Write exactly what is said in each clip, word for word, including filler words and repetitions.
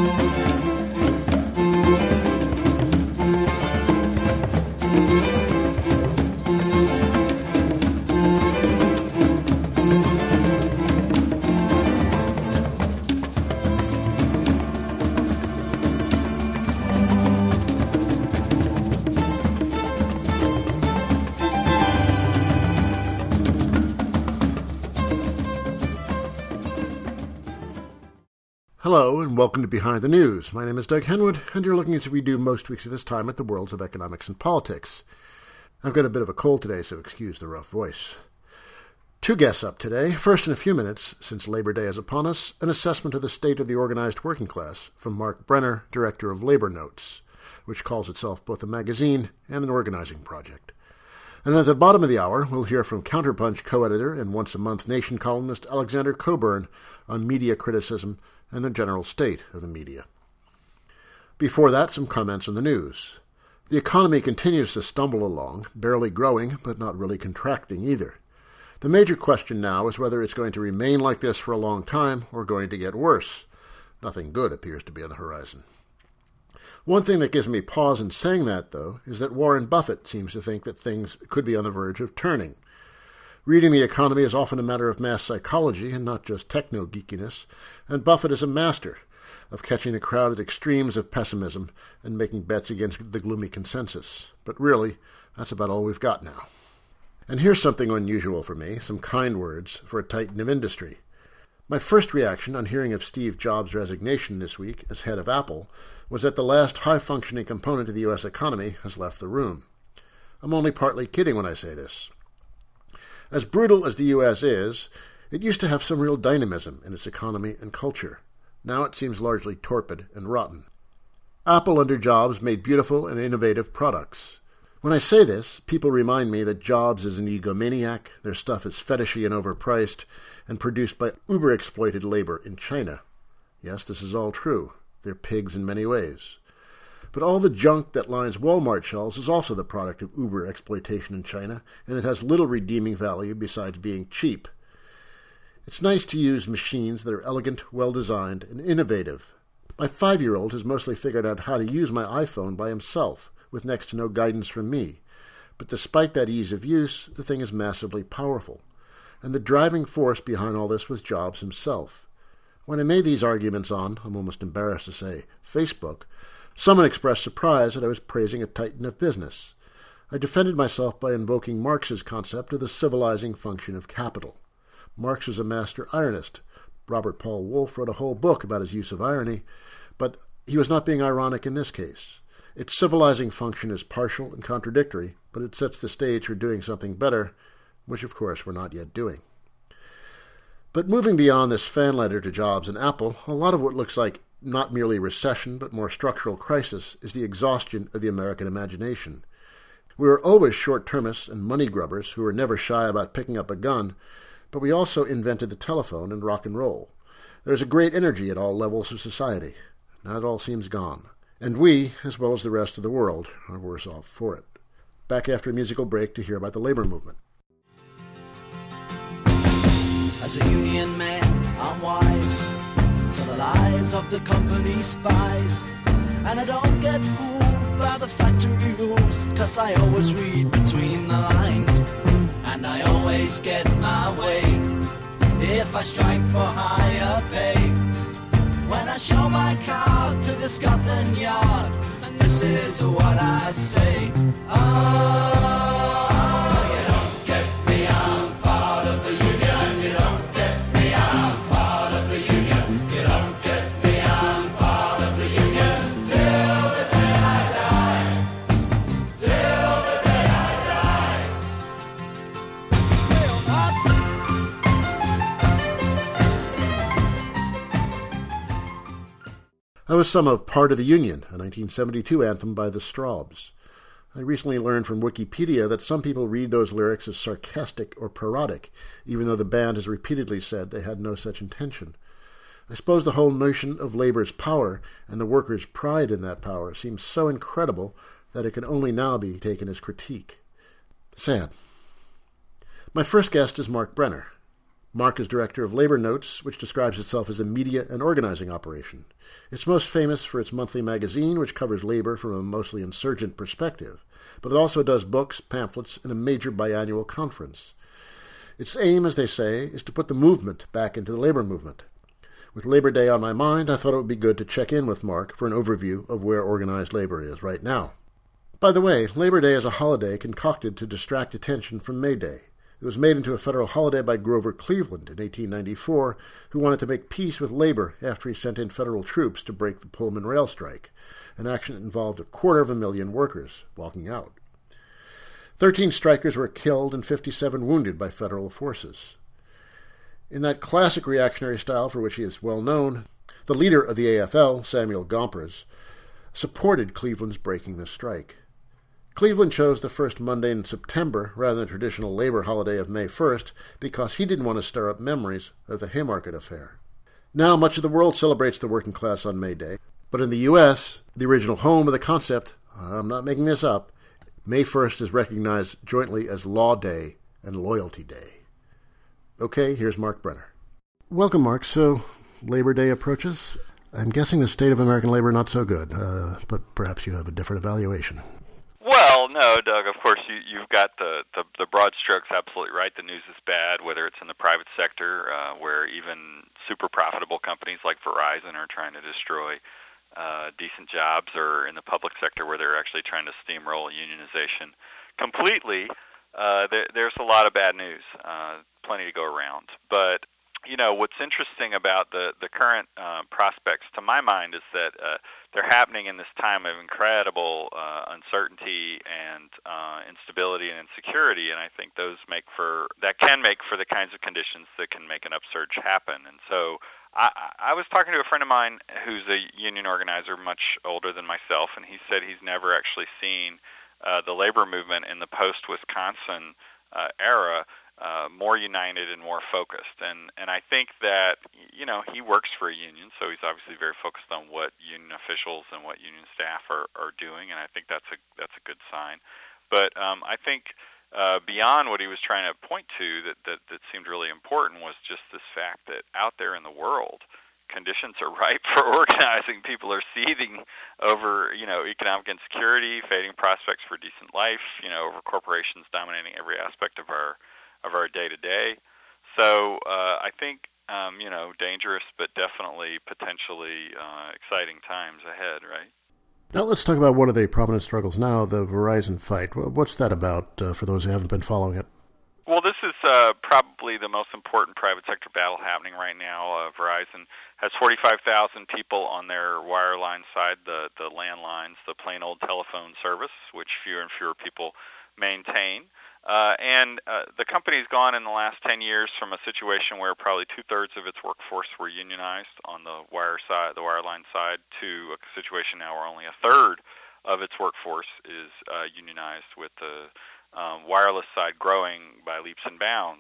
Hello, and welcome to Behind the News. My name is Doug Henwood, and you're looking as we do most weeks at this time at the worlds of economics and politics. I've got a bit of a cold today, so excuse the rough voice. Two guests up today. First, in a few minutes, since Labor Day is upon us, an assessment of the state of the organized working class from Mark Brenner, director of Labor Notes, which calls itself both a magazine and an organizing project. And at the bottom of the hour, we'll hear from Counterpunch co-editor and once-a-month Nation columnist Alexander Coburn on media criticism and the general state of the media. Before that, some comments on the news. The economy continues to stumble along, barely growing, but not really contracting either. The major question now is whether it's going to remain like this for a long time or going to get worse. Nothing good appears to be on the horizon. One thing that gives me pause in saying that, though, is that Warren Buffett seems to think that things could be on the verge of turning. Reading the economy is often a matter of mass psychology and not just techno-geekiness, and Buffett is a master of catching the crowd at extremes of pessimism and making bets against the gloomy consensus. But really, that's about all we've got now. And here's something unusual for me, some kind words for a titan of industry. My first reaction on hearing of Steve Jobs' resignation this week as head of Apple was that the last high-functioning component of the U S economy has left the room. I'm only partly kidding when I say this. As brutal as the U S is, it used to have some real dynamism in its economy and culture. Now it seems largely torpid and rotten. Apple under Jobs made beautiful and innovative products. When I say this, people remind me that Jobs is an egomaniac, their stuff is fetishy and overpriced, and produced by uber-exploited labor in China. Yes, this is all true. They're pigs in many ways. But all the junk that lines Walmart shelves is also the product of uber-exploitation in China, and it has little redeeming value besides being cheap. It's nice to use machines that are elegant, well-designed, and innovative. My five-year-old has mostly figured out how to use my iPhone by himself, with next to no guidance from me. But despite that ease of use, the thing is massively powerful. And the driving force behind all this was Jobs himself. When I made these arguments on, I'm almost embarrassed to say, Facebook, someone expressed surprise that I was praising a titan of business. I defended myself by invoking Marx's concept of the civilizing function of capital. Marx was a master ironist. Robert Paul Wolff wrote a whole book about his use of irony, but he was not being ironic in this case. Its civilizing function is partial and contradictory, but it sets the stage for doing something better, which of course we're not yet doing. But moving beyond this fan letter to Jobs and Apple, a lot of what looks like not merely recession, but more structural crisis, is the exhaustion of the American imagination. We were always short-termists and money grubbers who were never shy about picking up a gun, but we also invented the telephone and rock and roll. There's a great energy at all levels of society. Now it all seems gone. And we, as well as the rest of the world, are worse off for it. Back after a musical break to hear about the labor movement. As a union man, I'm wise to the lies of the company spies, and I don't get fooled by the factory rules, cause I always read between the lines, and I always get my way if I strike for higher pay. When I show my card to the Scotland Yard, and this is what I say, oh, you don't get me, I'm part of the union. You don't get me, I'm part of the union. You don't get me, I'm part of the union. Till the day I die, till the day I die. That was some of Part of the Union, a nineteen seventy-two anthem by the Strawbs. I recently learned from Wikipedia that some people read those lyrics as sarcastic or parodic, even though the band has repeatedly said they had no such intention. I suppose the whole notion of labor's power and the workers' pride in that power seems so incredible that it can only now be taken as critique. Sad. My first guest is Mark Brenner. Mark is director of Labor Notes, which describes itself as a media and organizing operation. It's most famous for its monthly magazine, which covers labor from a mostly insurgent perspective, but it also does books, pamphlets, and a major biannual conference. Its aim, as they say, is to put the movement back into the labor movement. With Labor Day on my mind, I thought it would be good to check in with Mark for an overview of where organized labor is right now. By the way, Labor Day is a holiday concocted to distract attention from May Day. It was made into a federal holiday by Grover Cleveland in eighteen ninety-four, who wanted to make peace with labor after he sent in federal troops to break the Pullman rail strike, an action that involved a quarter of a million workers walking out. Thirteen strikers were killed and fifty-seven wounded by federal forces. In that classic reactionary style for which he is well known, the leader of the A F L, Samuel Gompers, supported Cleveland's breaking the strike. Cleveland chose the first Monday in September rather than the traditional labor holiday of May first because he didn't want to stir up memories of the Haymarket affair. Now much of the world celebrates the working class on May Day, but in the U S, the original home of the concept, I'm not making this up, May first is recognized jointly as Law Day and Loyalty Day. Okay, here's Mark Brenner. Welcome, Mark. So, Labor Day approaches. I'm guessing the state of American labor not so good, uh, but perhaps you have a different evaluation. Well, no, Doug, of course, you, you've got the, the, the broad strokes absolutely right. The news is bad, whether it's in the private sector, uh, where even super profitable companies like Verizon are trying to destroy uh, decent jobs, or in the public sector where they're actually trying to steamroll unionization completely. Uh, there, there's a lot of bad news, uh, plenty to go around. But you know, what's interesting about the, the current uh, prospects, to my mind, is that uh, they're happening in this time of incredible uh, uncertainty and uh, instability and insecurity, and I think those make for, that can make for the kinds of conditions that can make an upsurge happen. And so I, I was talking to a friend of mine who's a union organizer much older than myself, and he said he's never actually seen uh, the labor movement in the post-Wisconsin uh, era Uh, more united and more focused. And and I think that, you know, he works for a union, so he's obviously very focused on what union officials and what union staff are, are doing, and I think that's a that's a good sign. But um, I think uh, beyond what he was trying to point to that, that, that seemed really important was just this fact that out there in the world, conditions are ripe for organizing. People are seething over, you know, economic insecurity, fading prospects for decent life, you know, over corporations dominating every aspect of our of our day-to-day. So uh, I think, um, you know, dangerous but definitely potentially uh, exciting times ahead, right? Now let's talk about one of the prominent struggles now, the Verizon fight. What's that about uh, for those who haven't been following it? Well, this is uh, probably the most important private sector battle happening right now. Uh, Verizon has forty-five thousand people on their wireline side, the, the landlines, the plain old telephone service, which fewer and fewer people maintain. Uh, and uh, the company's gone in the last ten years from a situation where probably two-thirds of its workforce were unionized on the wire side, the wireline side, to a situation now where only a third of its workforce is uh, unionized, with the um, wireless side growing by leaps and bounds.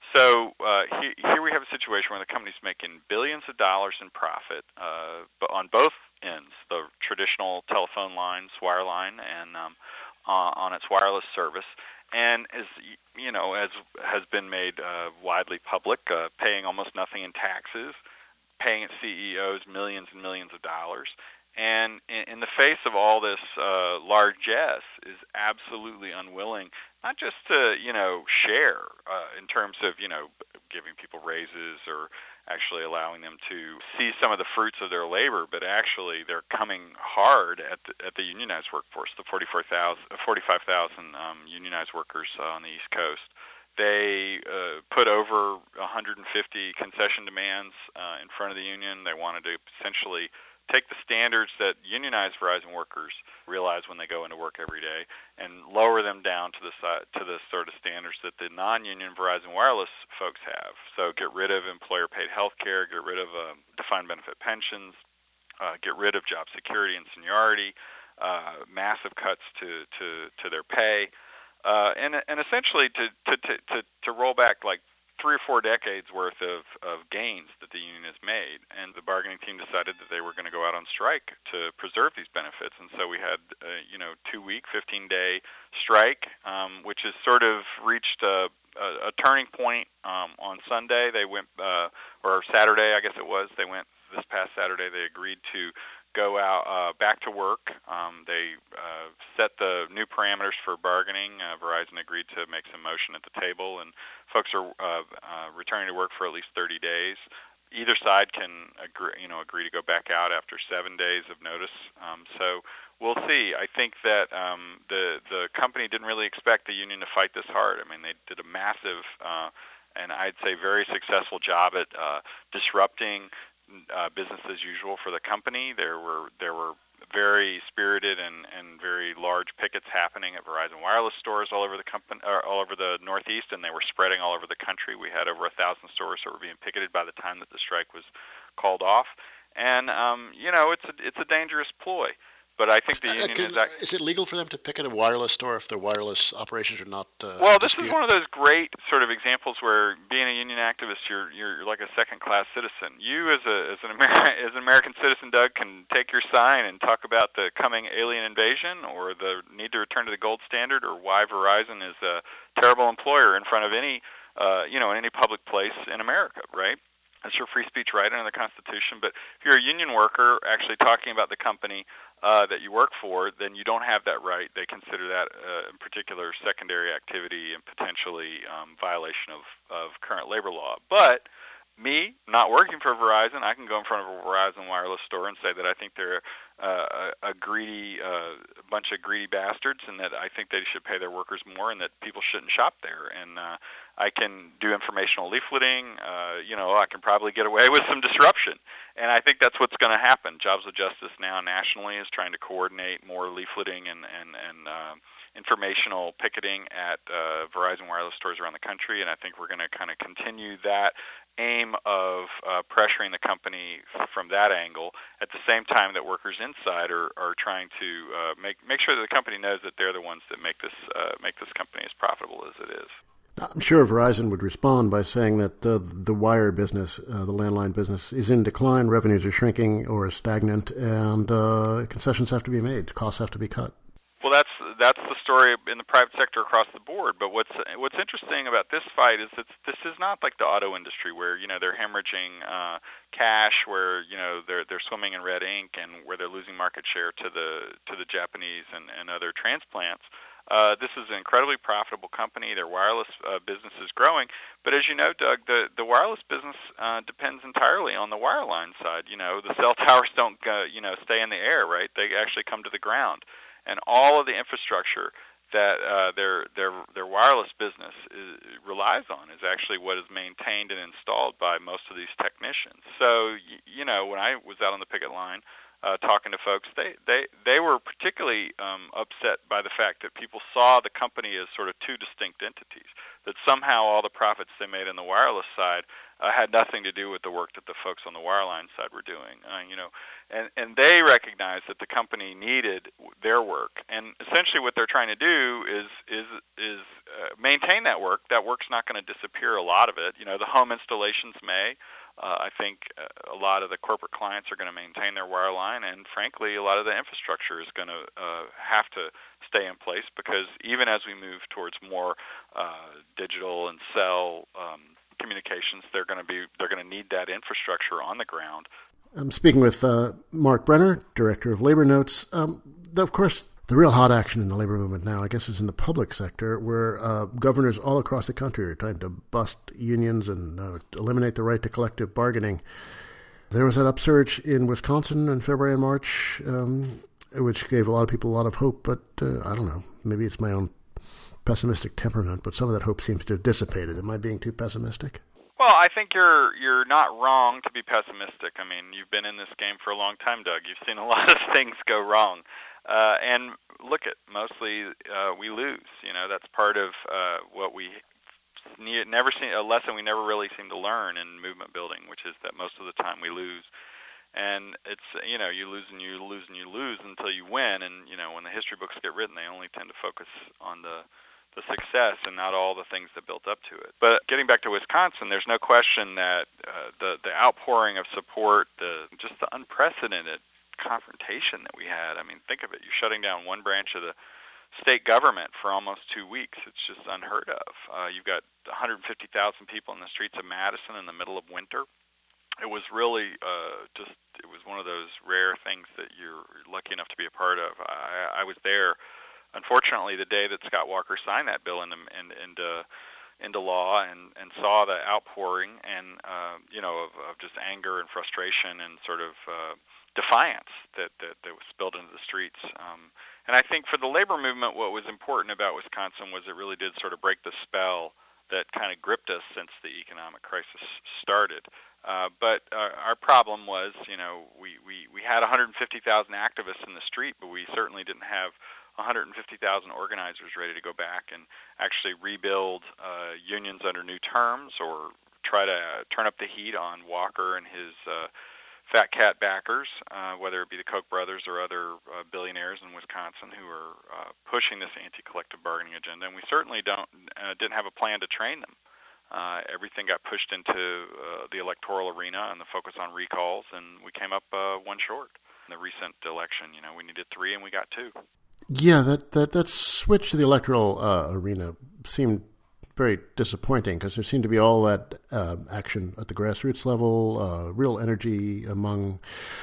So uh, he, here we have a situation where the company's making billions of dollars in profit uh, on both ends, the traditional telephone lines, wireline, and um, uh, on its wireless service. And as you know, as has been made uh, widely public, uh, paying almost nothing in taxes, paying its C E Os millions and millions of dollars, and in, in the face of all this uh, largesse, is absolutely unwilling, not just to you know share uh, in terms of you know giving people raises or actually allowing them to see some of the fruits of their labor, but actually they're coming hard at the, at the unionized workforce, the forty-four thousand, forty-five thousand um, unionized workers uh, on the East Coast. They uh, put over one hundred fifty concession demands uh, in front of the union. They wanted to essentially take the standards that unionized Verizon workers realize when they go into work every day and lower them down to the to the sort of standards that the non-union Verizon Wireless folks have. So get rid of employer-paid health care, get rid of uh, defined benefit pensions, uh, get rid of job security and seniority, uh, massive cuts to, to, to their pay, uh, and and essentially to, to, to, to, to roll back like three or four decades worth of, of gains that the union has made, and the bargaining team decided that they were going to go out on strike to preserve these benefits. And so we had, uh, you know, two-week, fifteen-day strike, um, which has sort of reached a, a, a turning point um, on Sunday. They went, uh, or Saturday, I guess it was. They went this past Saturday. They agreed to go out uh, back to work. Um, they uh, set the new parameters for bargaining. Uh, Verizon agreed to make some motion at the table, and folks are uh, uh, returning to work for at least thirty days. Either side can agree, you know, agree to go back out after seven days of notice. Um, so we'll see. I think that um, the the company didn't really expect the union to fight this hard. I mean, they did a massive uh, and I'd say very successful job at uh, disrupting Uh, business as usual for the company. There were there were very spirited and, and very large pickets happening at Verizon Wireless stores all over the company, or all over the Northeast, and they were spreading all over the country. We had over a thousand stores that were being picketed by the time that the strike was called off. And um, you know, it's a, it's a dangerous ploy. But I think the union can, is act- Is it legal for them to picket a wireless store if their wireless operations are not uh, Well, this dispute? is one of those great sort of examples where being a union activist, you're you're like a second-class citizen. You, as a as an Amer- as an American citizen, Doug, can take your sign and talk about the coming alien invasion, or the need to return to the gold standard, or why Verizon is a terrible employer in front of any uh, you know in any public place in America, right? That's your free speech right under the Constitution. But if you're a union worker actually talking about the company uh, that you work for, then you don't have that right. They consider that uh, in particular secondary activity and potentially um, violation of, of current labor law. But me, not working for Verizon, I can go in front of a Verizon wireless store and say that I think they're uh, a, a greedy, uh, a bunch of greedy bastards, and that I think they should pay their workers more, and that people shouldn't shop there. And uh, I can do informational leafleting. Uh, you know, I can probably get away with some disruption, and I think that's what's going to happen. Jobs with Justice now nationally is trying to coordinate more leafleting and and and uh, informational picketing at uh, Verizon wireless stores around the country, and I think we're going to kind of continue that aim of uh, pressuring the company from that angle at the same time that workers inside are, are trying to uh, make make sure that the company knows that they're the ones that make this uh, make this company as profitable as it is. I'm sure Verizon would respond by saying that uh, the wire business, uh, the landline business, is in decline, revenues are shrinking or stagnant, and uh, concessions have to be made, costs have to be cut. Well, that's that's the story in the private sector across the board. But what's what's interesting about this fight is that this is not like the auto industry where you know they're hemorrhaging uh, cash, where you know they're they're swimming in red ink, and where they're losing market share to the to the Japanese and, and other transplants. Uh, this is an incredibly profitable company. Their wireless uh, business is growing. But as you know, Doug, the, the wireless business uh, depends entirely on the wireline side. You know, the cell towers don't, uh, you know, stay in the air, right? They actually come to the ground. And all of the infrastructure that uh, their their their wireless business is, relies on is actually what is maintained and installed by most of these technicians. So, y- you know, when I was out on the picket line, Uh, talking to folks, they, they, they were particularly um, upset by the fact that people saw the company as sort of two distinct entities, that somehow all the profits they made on the wireless side uh, had nothing to do with the work that the folks on the wireline side were doing. Uh, you know, and, and they recognized that the company needed their work. And essentially what they're trying to do is is is uh, maintain that work. That work's not going to disappear, a lot of it. You know, the home installations may. Uh, I think uh, a lot of the corporate clients are going to maintain their wireline, and frankly, a lot of the infrastructure is going to uh, have to stay in place, because even as we move towards more uh, digital and cell um, communications, they're going to be they're going to need that infrastructure on the ground. I'm speaking with uh, Mark Brenner, Director of Labor Notes. Um, of course, the real hot action in the labor movement now, I guess, is in the public sector, where uh, governors all across the country are trying to bust unions and uh, eliminate the right to collective bargaining. There was that upsurge in Wisconsin in February and March, um, which gave a lot of people a lot of hope, but uh, I don't know, maybe it's my own pessimistic temperament, but some of that hope seems to have dissipated. Am I being too pessimistic? Well, I think you're you're not wrong to be pessimistic. I mean, you've been in this game for a long time, Doug. You've seen a lot of things go wrong. Uh, and look at, mostly uh, we lose. You know, that's part of uh, what we never seen, a lesson we never really seem to learn in movement building, which is that most of the time we lose. And it's, you know, you lose and you lose and you lose until you win. And, you know, when the history books get written, they only tend to focus on the, the the success and not all the things that built up to it. But getting back to Wisconsin, there's no question that uh, the the outpouring of support, the just the unprecedented confrontation that we had. I mean, think of it. You're shutting down one branch of the state government for almost two weeks. It's just unheard of. Uh, you've got one hundred fifty thousand people in the streets of Madison in the middle of winter. It was really uh, just, it was one of those rare things that you're lucky enough to be a part of. I, I was there, unfortunately, the day that Scott Walker signed that bill into, into, into law and, and saw the outpouring and, uh, you know, of, of just anger and frustration and sort of uh, defiance that, that, that was spilled into the streets. Um, and I think for the labor movement, what was important about Wisconsin was it really did sort of break the spell that kind of gripped us since the economic crisis started. Uh, but uh, our problem was, you know, we, we, we had one hundred fifty thousand activists in the street, but we certainly didn't have one hundred fifty thousand organizers ready to go back and actually rebuild uh, unions under new terms or try to uh, turn up the heat on Walker and his uh, fat cat backers, uh, whether it be the Koch brothers or other uh, billionaires in Wisconsin who are uh, pushing this anti-collective bargaining agenda. And we certainly don't uh, didn't have a plan to train them. Uh, everything got pushed into uh, the electoral arena and the focus on recalls, and we came up uh, one short. In the recent election, you know, we needed three and we got two. Yeah, that that, that switch to the electoral uh, arena seemed very disappointing because there seemed to be all that uh, action at the grassroots level, uh, real energy among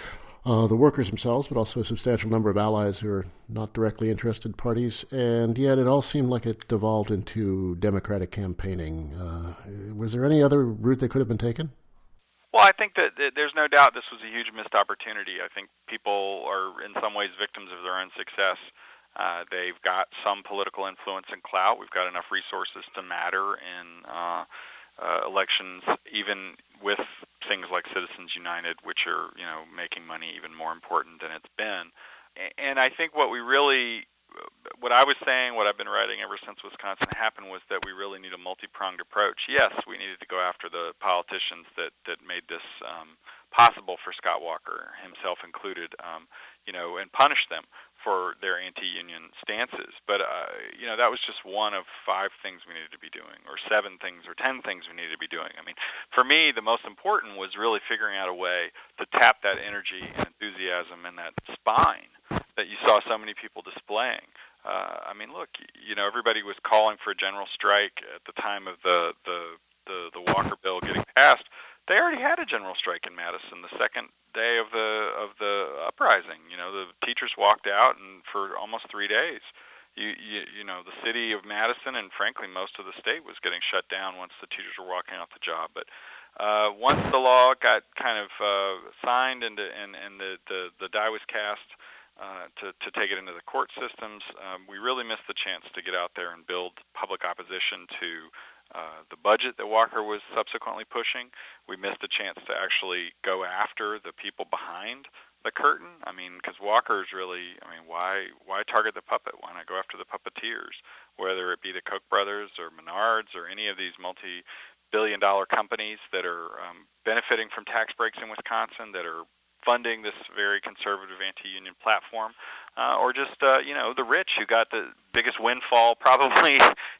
uh, the workers themselves, but also a substantial number of allies who are not directly interested parties. And yet it all seemed like it devolved into Democratic campaigning. Uh, was there any other route that could have been taken? Well, I think that there's no doubt this was a huge missed opportunity. I think people are in some ways victims of their own success. Uh, they've got some political influence and clout. We've got enough resources to matter in uh, uh, elections, even with things like Citizens United, which are, you know, making money even more important than it's been. And I think what we really, what I was saying, what I've been writing ever since Wisconsin happened was that we really need a multi-pronged approach. Yes, we needed to go after the politicians that, that made this um, possible for Scott Walker, himself included, um, you know, and punish them for their anti-union stances. But, uh, you know, that was just one of five things we needed to be doing, or seven things, or ten things we needed to be doing. I mean, for me, the most important was really figuring out a way to tap that energy and enthusiasm and that spine that you saw so many people displaying. Uh, I mean, look, you know, everybody was calling for a general strike at the time of the, the, the, the Walker bill getting passed. They already had a general strike in Madison the second day of the of the uprising. You know, the teachers walked out, and for almost three days, you you, you know, the city of Madison and frankly most of the state was getting shut down once the teachers were walking off the job. But uh, once the law got kind of uh, signed and and and the, the the die was cast uh, to to take it into the court systems, um, we really missed the chance to get out there and build public opposition to Uh, the budget that Walker was subsequently pushing. We missed a chance to actually go after the people behind the curtain. I mean, because Walker's really, I mean, why why target the puppet? Why not go after the puppeteers? Whether it be the Koch brothers or Menards or any of these multi-billion dollar companies that are um, benefiting from tax breaks in Wisconsin, that are funding this very conservative anti-union platform, uh, or just, uh, you know, the rich who got the biggest windfall probably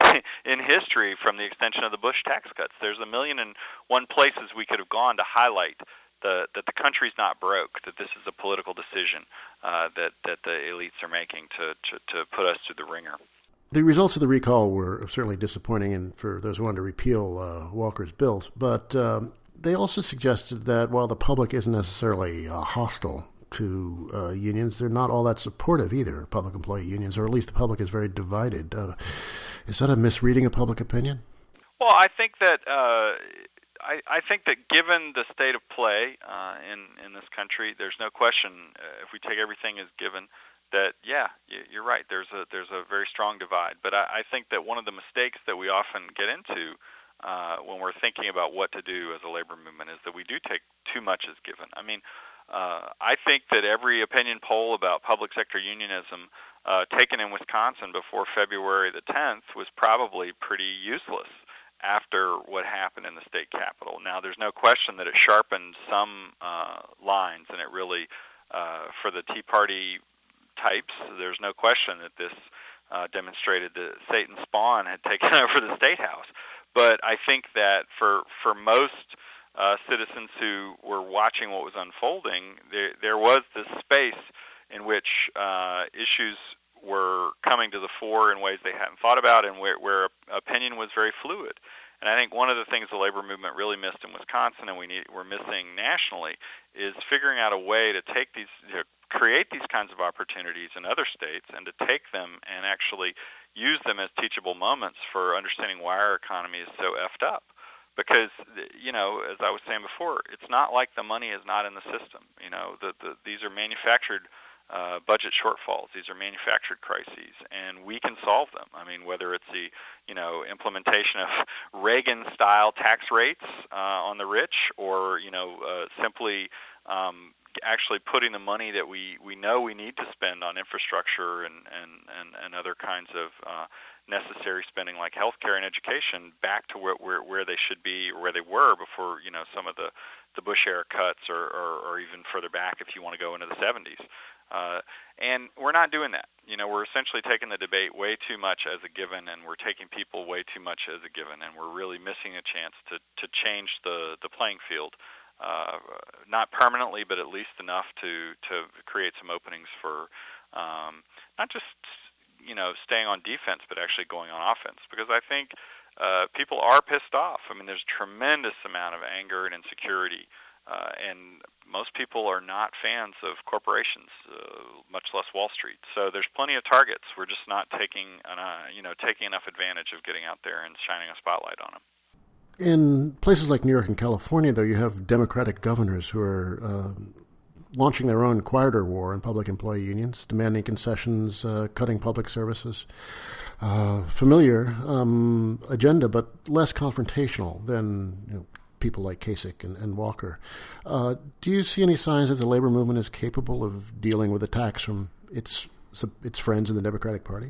in history from the extension of the Bush tax cuts. There's a million and one places we could have gone to highlight the, that the country's not broke, that this is a political decision uh, that, that the elites are making to, to, to put us through the ringer. The results of the recall were certainly disappointing and for those who wanted to repeal uh, Walker's bills, but um, they also suggested that while the public isn't necessarily uh, hostile to uh, unions, they're not all that supportive either, public employee unions, or at least the public is very divided. Uh, is that a misreading of public opinion? Well, I think that uh, I, I think that given the state of play uh, in in this country, there's no question. Uh, if we take everything as given, that yeah, you're right. There's a there's a very strong divide. But I, I think that one of the mistakes that we often get into Uh, when we're thinking about what to do as a labor movement is that we do take too much as given. I mean, uh, I think that every opinion poll about public sector unionism uh, taken in Wisconsin before February the tenth was probably pretty useless after what happened in the state capitol. Now, there's no question that it sharpened some uh, lines, and it really, uh, for the Tea Party types, there's no question that this uh, demonstrated that Satan's spawn had taken over the State House. But I think that for for most uh, citizens who were watching what was unfolding, there there was this space in which uh, issues were coming to the fore in ways they hadn't thought about, and where, where opinion was very fluid. And I think one of the things the labor movement really missed in Wisconsin, and we need, we're missing nationally, is figuring out a way to take these, to create these kinds of opportunities in other states, and to take them and actually use them as teachable moments for understanding why our economy is so effed up. Because, you know, as I was saying before, it's not like the money is not in the system. You know, the, the, these are manufactured Uh, budget shortfalls. These are manufactured crises, and we can solve them. I mean, whether it's the, you know, implementation of Reagan-style tax rates uh, on the rich, or, you know, uh, simply um, actually putting the money that we, we know we need to spend on infrastructure and, and, and, and other kinds of uh, necessary spending like healthcare and education back to where, where where they should be, or where they were before, you know, some of the, the Bush era cuts, or, or, or even further back if you want to go into the seventies. Uh, and we're not doing that. You know, we're essentially taking the debate way too much as a given, and we're taking people way too much as a given, and we're really missing a chance to, to change the, the playing field, uh, not permanently, but at least enough to, to create some openings for um, not just, you know, staying on defense, but actually going on offense. Because I think uh, people are pissed off. I mean, there's a tremendous amount of anger and insecurity. Uh, and most people are not fans of corporations, uh, much less Wall Street. So there's plenty of targets. We're just not taking, an, uh, you know, taking enough advantage of getting out there and shining a spotlight on them. In places like New York and California, though, you have Democratic governors who are uh, launching their own quieter war on public employee unions, demanding concessions, uh, cutting public services. Uh, familiar um, agenda, but less confrontational than, you know, people like Kasich and, and Walker. Uh, do you see any signs that the labor movement is capable of dealing with attacks from its its friends in the Democratic Party?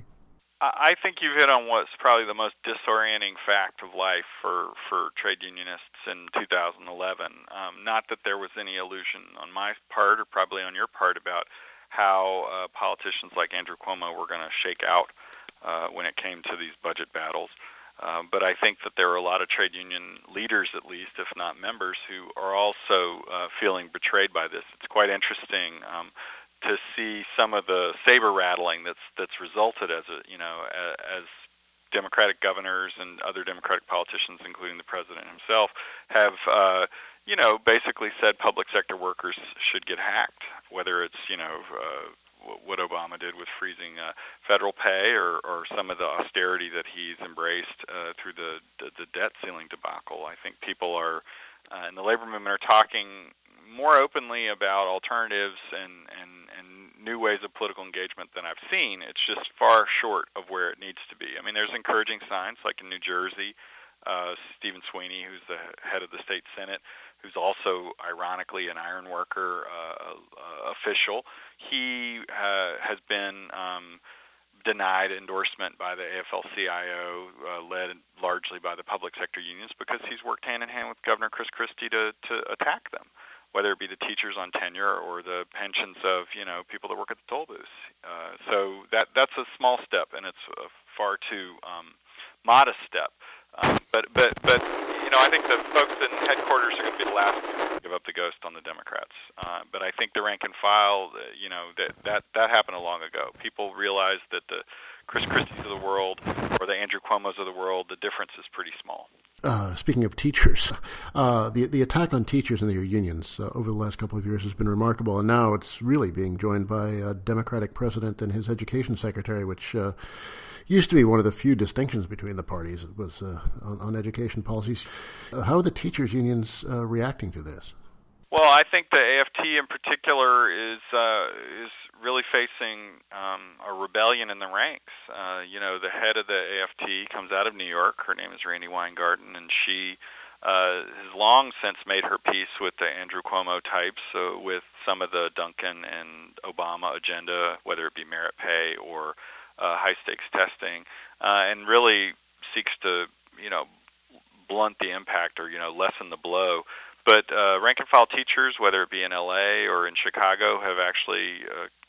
I think you've hit on what's probably the most disorienting fact of life for, for trade unionists in two thousand eleven. Um, not that there was any illusion on my part, or probably on your part, about how uh, politicians like Andrew Cuomo were going to shake out uh, when it came to these budget battles. Um, but I think that there are a lot of trade union leaders, at least, if not members, who are also uh, feeling betrayed by this. It's quite interesting um, to see some of the saber rattling that's that's resulted as a you know as Democratic governors and other Democratic politicians, including the president himself, have uh, you know basically said public sector workers should get hacked, whether it's you know. Uh, what Obama did with freezing uh, federal pay, or, or some of the austerity that he's embraced uh, through the, the, the debt ceiling debacle. I think people are, uh, in the labor movement, are talking more openly about alternatives and, and, and new ways of political engagement than I've seen. It's just far short of where it needs to be. I mean, there's encouraging signs, like in New Jersey, uh, Stephen Sweeney, who's the head of the state Senate, who's also, ironically, an iron worker uh, uh, official. He uh, has been um, denied endorsement by the A F L C I O, uh, led largely by the public sector unions, because he's worked hand-in-hand with Governor Chris Christie to, to attack them, whether it be the teachers on tenure or the pensions of, you know, people that work at the toll booths. Uh, so that that's a small step, and it's a far too um, modest step. Um, but, but, but, you know, I think the folks in headquarters are going to be the last to give up the ghost on the Democrats. Uh, but I think the rank and file, uh, you know, that, that, that happened a long ago. People realized that the Chris Christies of the world or the Andrew Cuomos of the world, the difference is pretty small. Uh, speaking of teachers, uh, the the attack on teachers and their unions uh, over the last couple of years has been remarkable, and now it's really being joined by a Democratic president and his education secretary, which uh, used to be one of the few distinctions between the parties. It was uh, on, on education policies. Uh, how are the teachers' unions uh, reacting to this? Well, I think the A F T in particular is uh, is really facing um, a rebellion in the ranks. Uh, you know, the head of the A F T comes out of New York. Her name is Randi Weingarten, and she uh, has long since made her peace with the Andrew Cuomo types, uh, with some of the Duncan and Obama agenda, whether it be merit pay or uh, high-stakes testing, uh, and really seeks to, you know, blunt the impact or, you know, lessen the blow. But uh, rank-and-file teachers, whether it be in L A or in Chicago, have actually uh,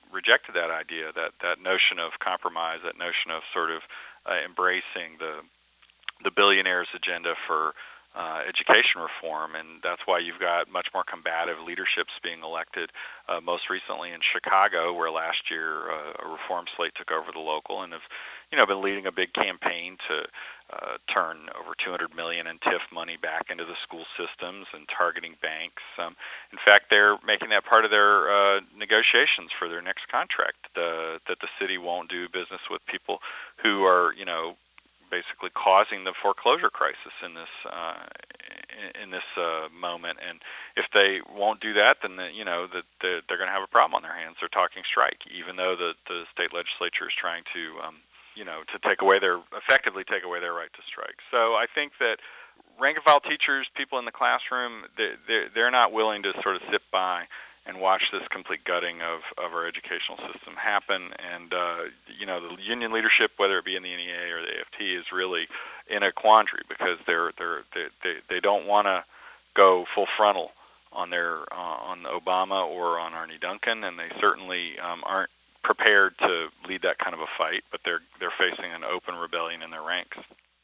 rejected that idea, that, that notion of compromise, that notion of sort of uh, embracing the the billionaires' agenda for uh, education reform, and that's why you've got much more combative leaderships being elected, uh, most recently in Chicago, where last year uh, a reform slate took over the local, and have, you know, been leading a big campaign to uh, turn over two hundred million dollars in T I F money back into the school systems and targeting banks. Um, in fact, they're making that part of their uh, negotiations for their next contract, uh, that the city won't do business with people who are, you know, basically causing the foreclosure crisis in this uh, in this uh, moment. And if they won't do that, then the, you know that the, they're going to have a problem on their hands. They're talking strike, even though the the state legislature is trying to um, you know to take away their effectively take away their right to strike. So I think that rank and file teachers, people in the classroom, they they're, they're not willing to sort of sit by and watch this complete gutting of, of our educational system happen. And, uh, you know, the union leadership, whether it be in the N E A or the A F T, is really in a quandary because they're, they're, they they they don't want to go full frontal on their uh, on Obama or on Arne Duncan, and they certainly um, aren't prepared to lead that kind of a fight, but they're they're facing an open rebellion in their ranks.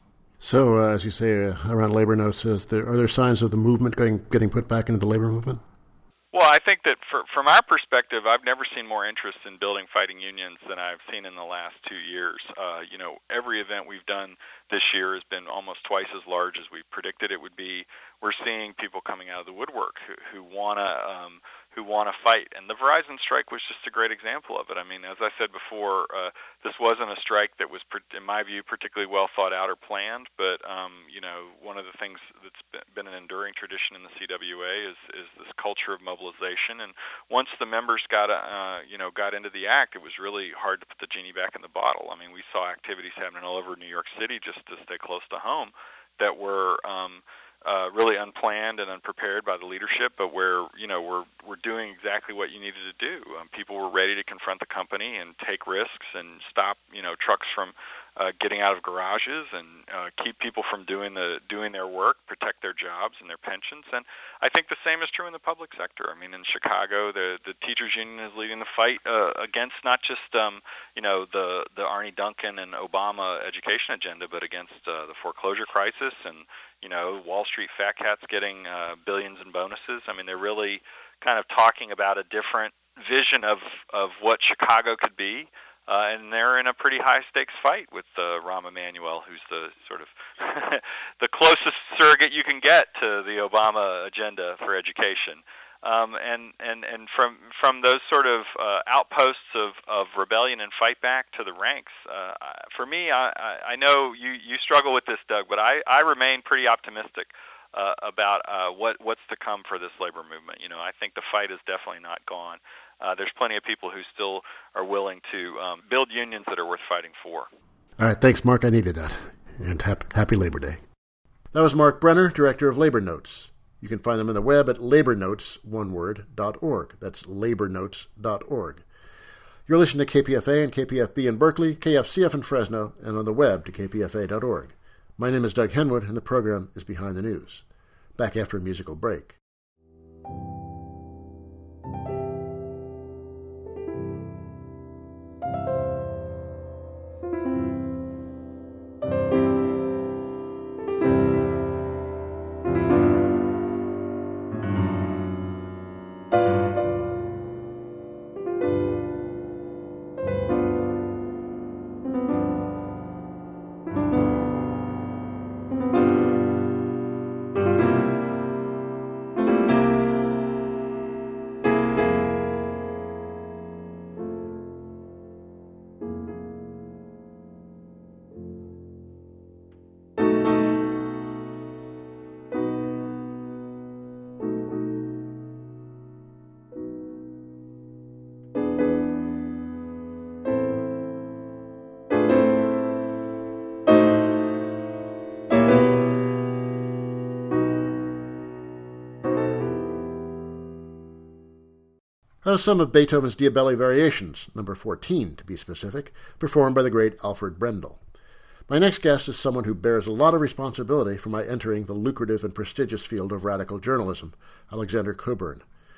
So, uh, as you say, uh, around labor notes, is there, are there signs of the movement going, getting put back into the labor movement? Well, I think that for, from our perspective, I've never seen more interest in building fighting unions than I've seen in the last two years. Uh, you know, every event we've done this year has been almost twice as large as we predicted it would be. We're seeing people coming out of the woodwork who, who want to um, who want to fight. And the Verizon strike was just a great example of it. I mean, as I said before, uh, this wasn't a strike that was, in my view, particularly well thought out or planned. But, um, you know, one of the things that's been an enduring tradition in the C W A is, is this culture of mobilization. And once the members got, uh, you know, got into the act, it was really hard to put the genie back in the bottle. I mean, we saw activities happening all over New York City, just to stay close to home, that were um, uh, really unplanned and unprepared by the leadership, but where, you know, we're we're doing exactly what you needed to do. Um, people were ready to confront the company and take risks and stop, you know, trucks from uh, getting out of garages and uh, keep people from doing the doing their work, protect their jobs and their pensions. And I think the same is true in the public sector. I mean, in Chicago, the the teachers union is leading the fight uh, against not just um, you know the the Arne Duncan and Obama education agenda, but against uh, the foreclosure crisis and, you know, Wall Street fat cats getting uh, billions in bonuses. I mean, they're really kind of talking about a different vision of of what Chicago could be. Uh, and they're in a pretty high-stakes fight with uh, Rahm Emanuel, who's the sort of the closest surrogate you can get to the Obama agenda for education. Um, and, and, and from from those sort of uh, outposts of, of rebellion and fight back to the ranks, uh, for me, I, I know you, you struggle with this, Doug, but I, I remain pretty optimistic uh, about uh, what what's to come for this labor movement. You know, I think the fight is definitely not gone. Uh, there's plenty of people who still are willing to um, build unions that are worth fighting for. All right, thanks, Mark. I needed that. And happy, happy Labor Day. That was Mark Brenner, Director of Labor Notes. You can find them on the web at labor notes, one word, dot org. That's labor notes dot org. You're listening to K P F A and K P F B in Berkeley, K F C F in Fresno, and on the web to k p f a dot org. My name is Doug Henwood, and the program is Behind the News. Back after a musical break. That was some of Beethoven's Diabelli Variations, number fourteen to be specific, performed by the great Alfred Brendel. My next guest is someone who bears a lot of responsibility for my entering the lucrative and prestigious field of radical journalism, Alexander Cockburn.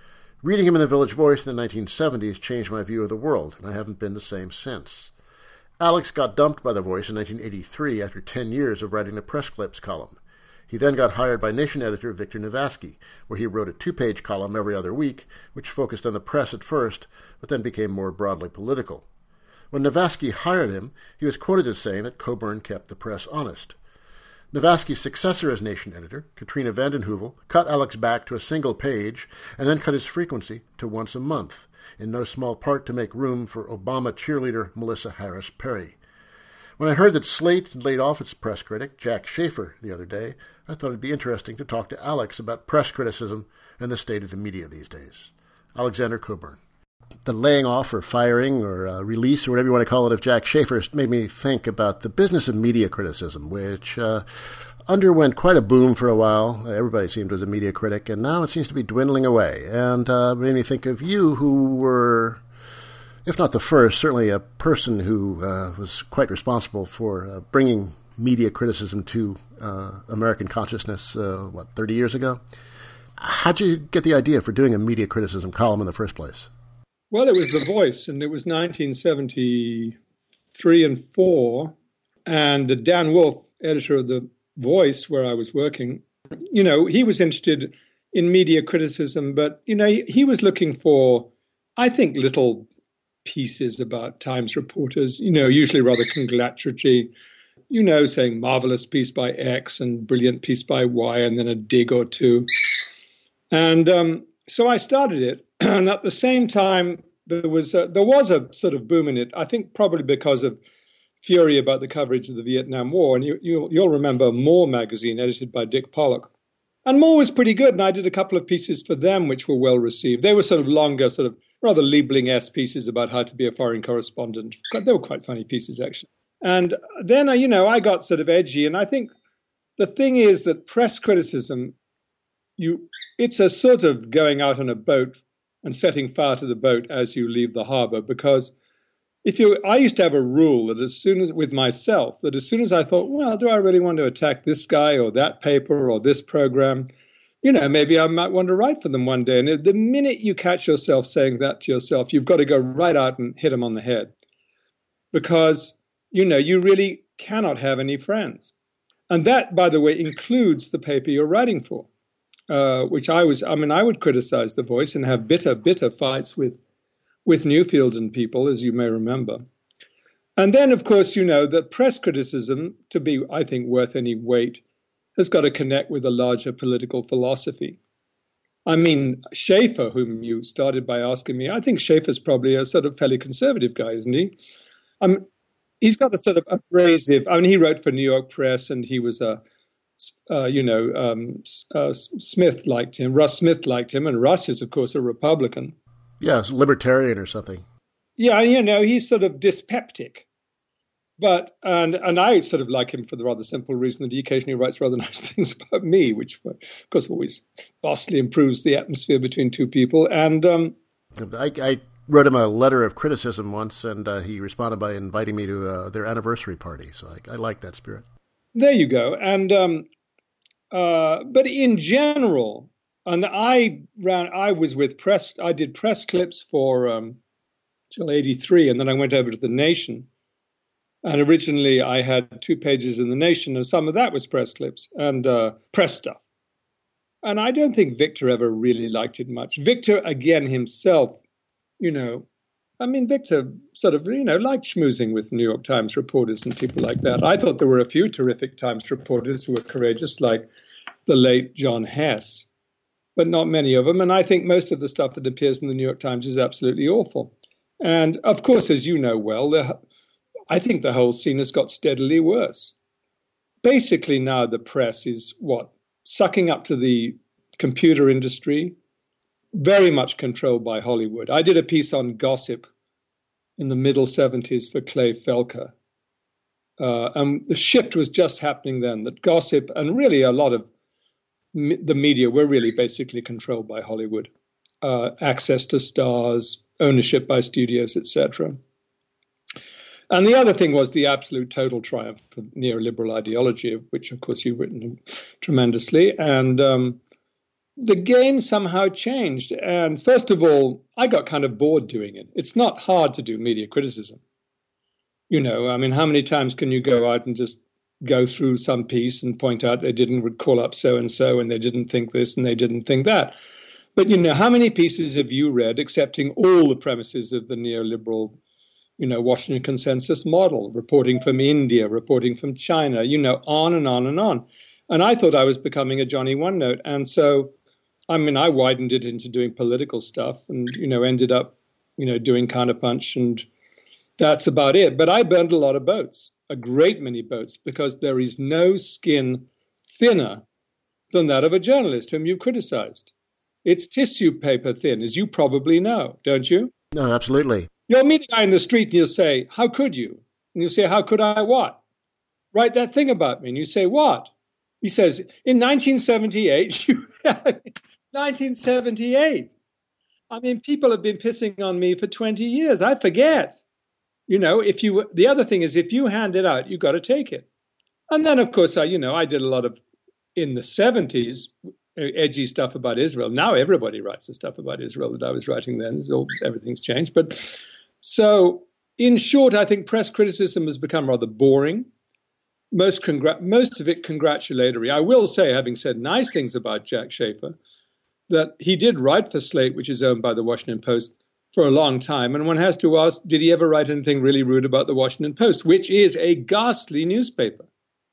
Reading him in the Village Voice in the nineteen seventies changed my view of the world, and I haven't been the same since. Alex got dumped by The Voice in nineteen eighty-three after ten years of writing the Press Clips column. He then got hired by Nation editor Victor Navasky, where he wrote a two-page column every other week, which focused on the press at first, but then became more broadly political. When Navasky hired him, he was quoted as saying that Coburn kept the press honest. Navasky's successor as Nation editor, Katrina vanden Heuvel, cut Alex back to a single page and then cut his frequency to once a month, in no small part to make room for Obama cheerleader Melissa Harris Perry. When I heard that Slate had laid off its press critic, Jack Schaefer, the other day, I thought it'd be interesting to talk to Alex about press criticism and the state of the media these days. Alexander Coburn. The laying off or firing or uh, release or whatever you want to call it of Jack Schaefer made me think about the business of media criticism, which uh, underwent quite a boom for a while. Everybody seemed was a media critic, and now it seems to be dwindling away. And uh, made me think of you, who were, if not the first, certainly a person who uh, was quite responsible for uh, bringing media criticism to uh, American consciousness, uh, what, thirty years ago? How'd you get the idea for doing a media criticism column in the first place? Well, it was The Voice, and it was nineteen seventy-three and four, and Dan Wolfe, editor of The Voice, where I was working, you know, he was interested in media criticism, but, you know, he, he was looking for, I think, little pieces about Times reporters, you know, usually rather congratulatory, you know, saying marvelous piece by X and brilliant piece by Y, and then a dig or two. And um, so I started it. And at the same time, there was a, there was a sort of boom in it, I think probably because of fury about the coverage of the Vietnam War. And you, you'll, you'll remember More magazine, edited by Dick Pollock. And More was pretty good, and I did a couple of pieces for them which were well received. They were sort of longer, sort of rather Liebling-esque pieces about how to be a foreign correspondent. They were quite funny pieces, actually. And then, you know, I got sort of edgy. And I think the thing is that press criticism, you it's a sort of going out on a boat and setting fire to the boat as you leave the harbor, because if you, I used to have a rule that as soon as, with myself, that as soon as I thought, well, do I really want to attack this guy or that paper or this program? You know, maybe I might want to write for them one day. And the minute you catch yourself saying that to yourself, you've got to go right out and hit them on the head, because, you know, you really cannot have any friends. And that, by the way, includes the paper you're writing for. Uh, which I was, I mean, I would criticize The Voice and have bitter, bitter fights with, with Newfield and people, as you may remember. And then, of course, you know, that press criticism, to be, I think, worth any weight, has got to connect with a larger political philosophy. I mean, Schaefer, whom you started by asking me, I think Schaefer's probably a sort of fairly conservative guy, isn't he? Um, he's got a sort of abrasive, I mean, he wrote for New York Press, and he was a, Uh, you know, um, uh, Smith liked him. Russ Smith liked him, and Russ is, of course, a Republican. Yes, libertarian or something. Yeah, you know, he's sort of dyspeptic. But, and and I sort of like him for the rather simple reason that he occasionally writes rather nice things about me, which, of course, always vastly improves the atmosphere between two people. And um, I, I wrote him a letter of criticism once, and uh, he responded by inviting me to uh, their anniversary party. So I, I like that spirit. There you go. And um, uh, but in general, and I ran, I was with press. I did press clips for um, till eighty-three, and then I went over to The Nation. And originally, I had two pages in The Nation, and some of that was press clips and uh, press stuff. And I don't think Victor ever really liked it much. Victor, again, himself, you know. I mean, Victor sort of, you know, liked schmoozing with New York Times reporters and people like that. I thought there were a few terrific Times reporters who were courageous, like the late John Hess, but not many of them. And I think most of the stuff that appears in the New York Times is absolutely awful. And, of course, as you know well, the, I think the whole scene has got steadily worse. Basically now the press is, what, sucking up to the computer industry, very much controlled by Hollywood. I did a piece on gossip in the middle seventies for Clay Felker. Uh, and the shift was just happening then, that gossip and really a lot of me- the media were really basically controlled by Hollywood. Uh, access to stars, ownership by studios, et cetera. And the other thing was the absolute total triumph of neoliberal ideology, of which, of course, you've written tremendously. And um, the game somehow changed. And first of all, I got kind of bored doing it. It's not hard to do media criticism. You know, I mean, how many times can you go out and just go through some piece and point out they didn't would call up so-and-so and they didn't think this and they didn't think that. But, you know, how many pieces have you read accepting all the premises of the neoliberal, you know, Washington consensus model, reporting from India, reporting from China, you know, on and on and on. And I thought I was becoming a Johnny One Note. And so, I mean, I widened it into doing political stuff and, you know, ended up, you know, doing Counterpunch, and that's about it. But I burned a lot of boats, a great many boats, because there is no skin thinner than that of a journalist whom you've criticized. It's tissue paper thin, as you probably know, don't you? No, absolutely. You'll meet a guy in the street and you'll say, how could you? And you'll say, how could I what? Write that thing about me. And you say, what? He says, in nineteen seventy-eight, you nineteen seventy-eight. I mean, people have been pissing on me for twenty years. I forget. You know, if you, the other thing is, if you hand it out, you got to take it. And then, of course, I, you know, I did a lot of, in the seventies, edgy stuff about Israel. Now everybody writes the stuff about Israel that I was writing then. All, everything's changed. But so, in short, I think press criticism has become rather boring. Most congr- most of it congratulatory. I will say, having said nice things about Jack Schafer, that he did write for Slate, which is owned by the Washington Post, for a long time. And one has to ask, did he ever write anything really rude about the Washington Post, which is a ghastly newspaper?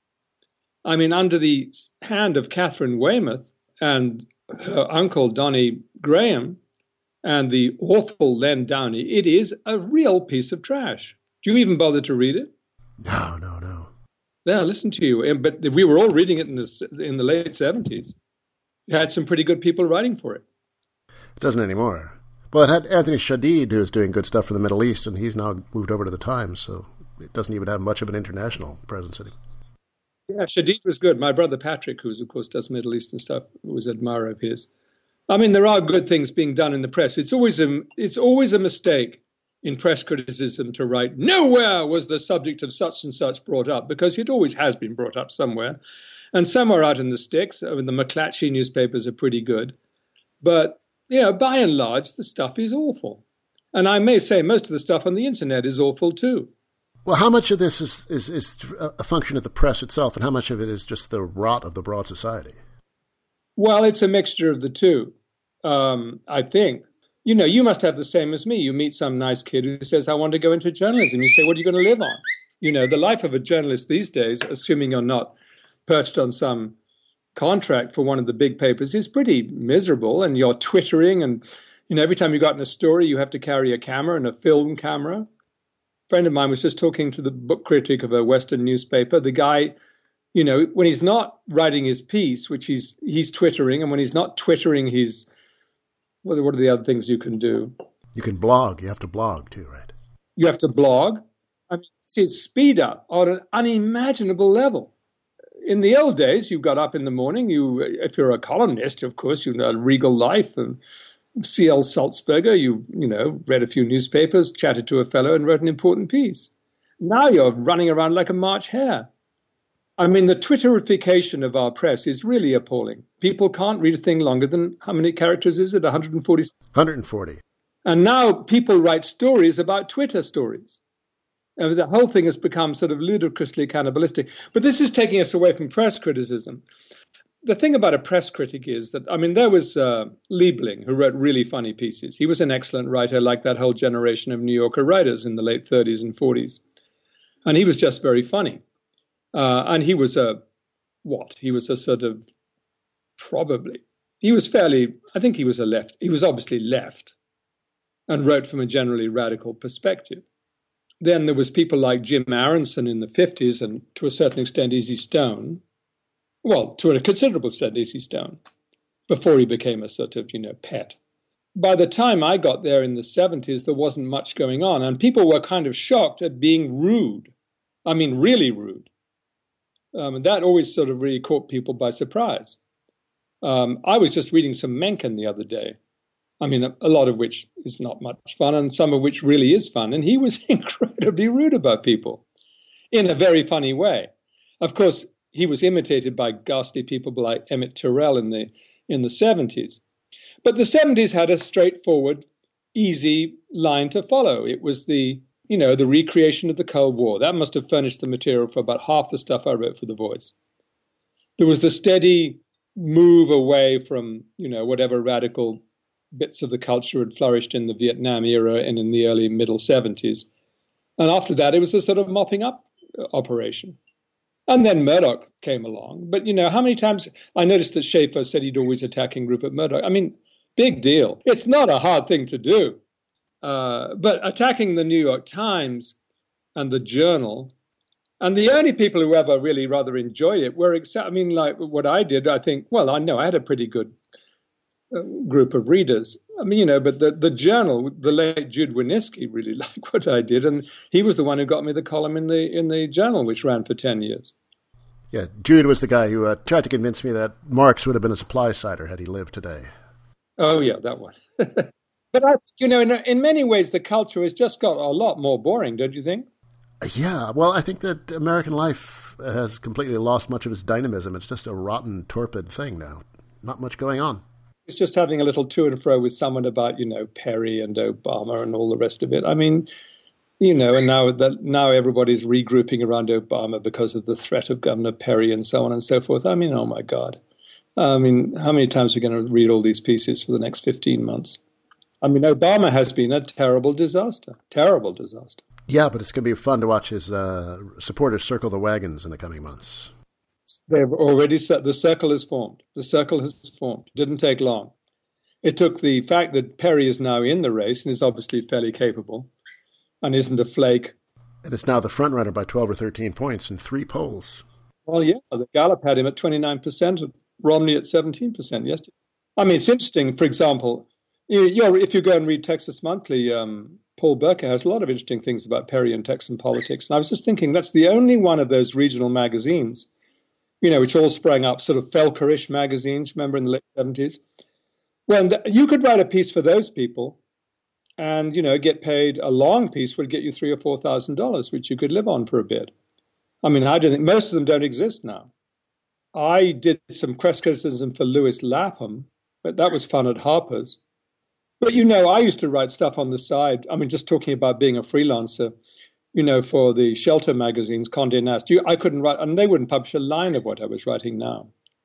I mean, under the hand of Catherine Weymouth and her uncle, Donnie Graham, and the awful Len Downey, it is a real piece of trash. Do you even bother to read it? No, no, no. Yeah, listen to you. But we were all reading it in the, in the late seventies. You had some pretty good people writing for it. It doesn't anymore. Well, it had Anthony Shadid, who is doing good stuff for the Middle East, and he's now moved over to the Times, so it doesn't even have much of an international presence anymore. Yeah, Shadid was good. My brother Patrick, who of course does Middle Eastern stuff, was an admirer of his. I mean, there are good things being done in the press. It's always a, it's always a mistake in press criticism to write, nowhere was the subject of such and such brought up, because it always has been brought up somewhere. And somewhere out in the sticks. I mean, the McClatchy newspapers are pretty good. But, you know, by and large, the stuff is awful. And I may say most of the stuff on the internet is awful too. Well, how much of this is, is, is a function of the press itself, and how much of it is just the rot of the broad society? Well, it's a mixture of the two, um, I think. You know, you must have the same as me. You meet some nice kid who says, I want to go into journalism. You say, what are you going to live on? You know, the life of a journalist these days, assuming you're not perched on some contract for one of the big papers, is pretty miserable. And you're twittering, and, you know, every time you got in a story, you have to carry a camera and a film camera. A friend of mine was just talking to the book critic of a Western newspaper. The guy, you know, when he's not writing his piece, which he's he's twittering, and when he's not twittering, he's, what are, what are the other things you can do? You can blog. You have to blog too, right? You have to blog. I mean, it's speed up on an unimaginable level. In the old days, you got up in the morning. You, if you're a columnist, of course, you know Regal Life and C L Salzberger. You, you know, read a few newspapers, chatted to a fellow, and wrote an important piece. Now you're running around like a March hare. I mean, the Twitterification of our press is really appalling. People can't read a thing longer than, how many characters is it? one hundred forty? one hundred forty. And now people write stories about Twitter stories. And the whole thing has become sort of ludicrously cannibalistic. But this is taking us away from press criticism. The thing about a press critic is that, I mean, there was uh, Liebling, who wrote really funny pieces. He was an excellent writer, like that whole generation of New Yorker writers in the late thirties and forties. And he was just very funny. Uh, and he was a, what? He was a sort of, probably, he was fairly, I think he was a left, he was obviously left and wrote from a generally radical perspective. Then there was people like Jim Aronson in the fifties and to a certain extent Easy Stone. Well, to a considerable extent Easy Stone, before he became a sort of, you know, pet. By the time I got there in the seventies, there wasn't much going on. And people were kind of shocked at being rude. I mean, really rude. Um, and that always sort of really caught people by surprise. Um, I was just reading some Mencken the other day. I mean, a, a lot of which is not much fun, and some of which really is fun. And he was incredibly rude about people in a very funny way. Of course, he was imitated by ghastly people like Emmett Tyrrell in the in the seventies. But the seventies had a straightforward, easy line to follow. It was the, you know, the recreation of the Cold War. That must have furnished the material for about half the stuff I wrote for The Voice. There was the steady move away from, you know, whatever radical bits of the culture had flourished in the Vietnam era and in the early middle seventies. And after that, it was a sort of mopping up operation. And then Murdoch came along. But, you know, how many times I noticed that Schaefer said he'd always attacking Rupert Murdoch. I mean, big deal. It's not a hard thing to do. Uh, but attacking the New York Times and the Journal, and the only people who ever really rather enjoyed it were, exa- I mean, like what I did, I think, well, I know I had a pretty good uh, group of readers. I mean, you know, but the, the Journal, the late Jude Winniski really liked what I did. And he was the one who got me the column in the in the Journal, which ran for ten years. Yeah, Jude was the guy who uh, tried to convince me that Marx would have been a supply-sider had he lived today. Oh, yeah, that one. But, I, you know, in, in many ways, the culture has just got a lot more boring, don't you think? Yeah, well, I think that American life has completely lost much of its dynamism. It's just a rotten, torpid thing now. Not much going on. It's just having a little to and fro with someone about, you know, Perry and Obama and all the rest of it. I mean, you know, and now that now everybody's regrouping around Obama because of the threat of Governor Perry and so on and so forth. I mean, oh, my God. I mean, how many times are we going to read all these pieces for the next fifteen months? I mean, Obama has been a terrible disaster, terrible disaster. Yeah, but it's going to be fun to watch his uh, supporters circle the wagons in the coming months. They've already set, the circle is formed. The circle has formed. It didn't take long. It took the fact that Perry is now in the race and is obviously fairly capable and isn't a flake. And it's now the front runner by twelve or thirteen points in three polls. Well, yeah, the Gallup had him at twenty-nine percent, Romney at seventeen percent yesterday. I mean, it's interesting, for example, you, you're, if you go and read Texas Monthly, um, Paul Burke has a lot of interesting things about Perry and Texan politics. And I was just thinking that's the only one of those regional magazines, you know, which all sprang up, sort of Felker-ish magazines, remember, in the late seventies. Well, you could write a piece for those people and, you know, get paid. A long piece would get you three or four thousand dollars, which you could live on for a bit. I mean, I don't think most of them don't exist now. I did some press criticism for Lewis Lapham, but that was fun at Harper's. But, you know, I used to write stuff on the side. I mean, just talking about being a freelancer, you know, for the shelter magazines, Condé Nast. You, I couldn't write, and they wouldn't publish a line of what I was writing now.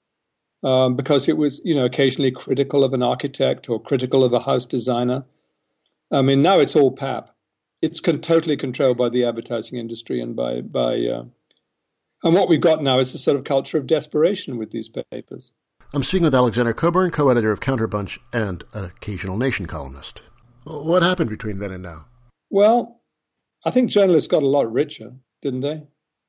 Um, because it was, you know, occasionally critical of an architect or critical of a house designer. I mean, now it's all pap. It's con- totally controlled by the advertising industry and by, by uh, and what we've got now is a sort of culture of desperation with these papers. I'm speaking with Alexander Cockburn, co-editor of Counterpunch and an occasional Nation columnist. What happened between then and now? Well, I think journalists got a lot richer, didn't they?